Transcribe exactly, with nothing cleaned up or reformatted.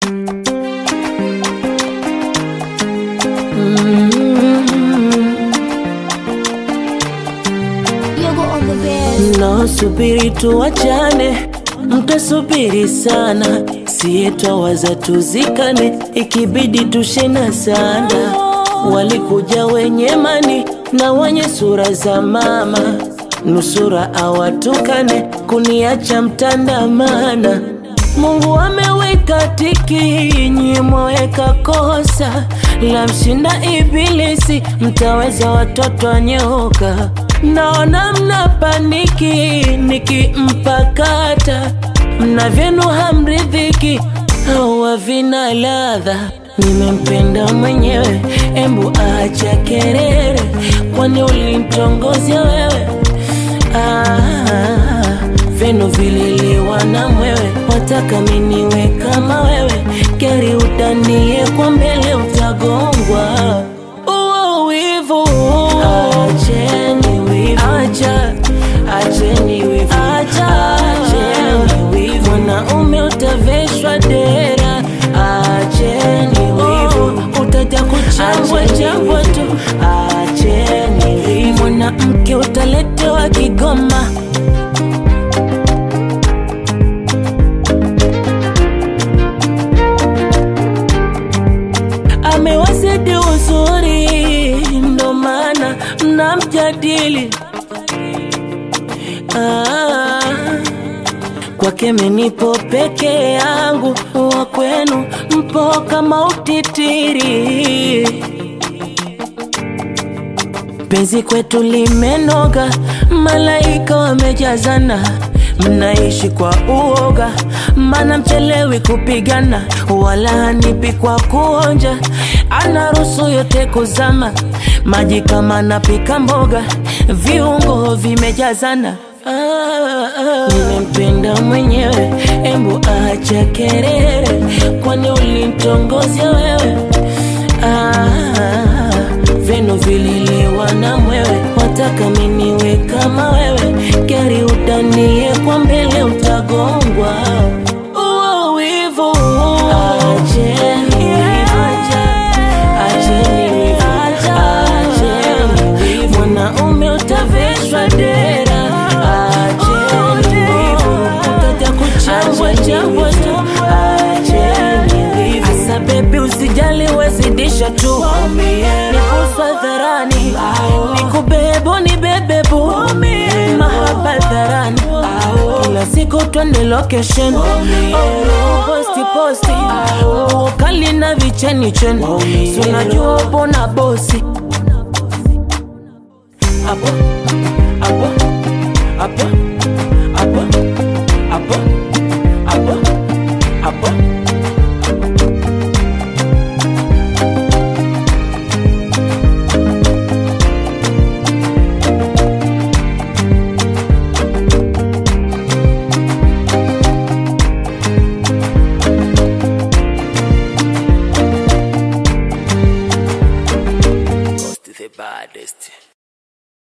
No subiri tuachane, mtasubiri sana, siye twawaza tuzikane, ikibidi tushena sana. Walikuja wenye mani na wenye sura za mama, nusura awatukane, kuniacha mtandamana. Mungu ameweka tiki, nyi mweka kosa, la mshinda ibilisi, mtaweza watoto wa nyoka. Naona mna paniki, nikimpakata, mna vyenu hamridhiki, hawa vina ladha. Nimempenda mwenyewe, embu acha kerere, kwani ulinitongozia wewe? Ah, venu vililiwa na mwewe, wataka miniwe kama wewe, keri utanie kwa mbele utagongwa. Uo wivu, acheni wivu, acha, acheni wivu, acha, acheni wivu, mwanaume utaveshwa dera, acheni wivu, utaja kuchambwa chambwa tu, acheni wivu, mwanamke utaletewa Kigoma. Amewazidi uzuri, ndo maana mnamjadili. Ah, kwake menipo peke yangu, wa kwenu mpo kama utitiri. Penzi kwetu limenoga, malaika wamejazana, mnaishi kwa uoga, mana mchelewi kupigana, wala hanipi kwa kuonja, anaruhusu yote kuzama, maji kama napika mboga, viungo vimejazana. Ah, ah, nimempenda mwenyewe, embu acha kerere, kwani ulinitongozia wewe? Ah, venu vililiwa na mwewe, wataka miniwe kama wewe, keri utanie kwa mbele utagongwa. Uo wivu, acheni wivu, acheni wivu, acheni wivu, mwanaume utaveshwa dera, acheni wivu, utaja kuchambwa chambwa tu, acheni wivu. Asa baby usijali wezidisha tu, nikuswa dharani, nikubebo ni bebebo, mahaba dharani, kila siku twende location, posti posti, ukali na vicheni cheni, sunajua upo na bosi. Apo, apo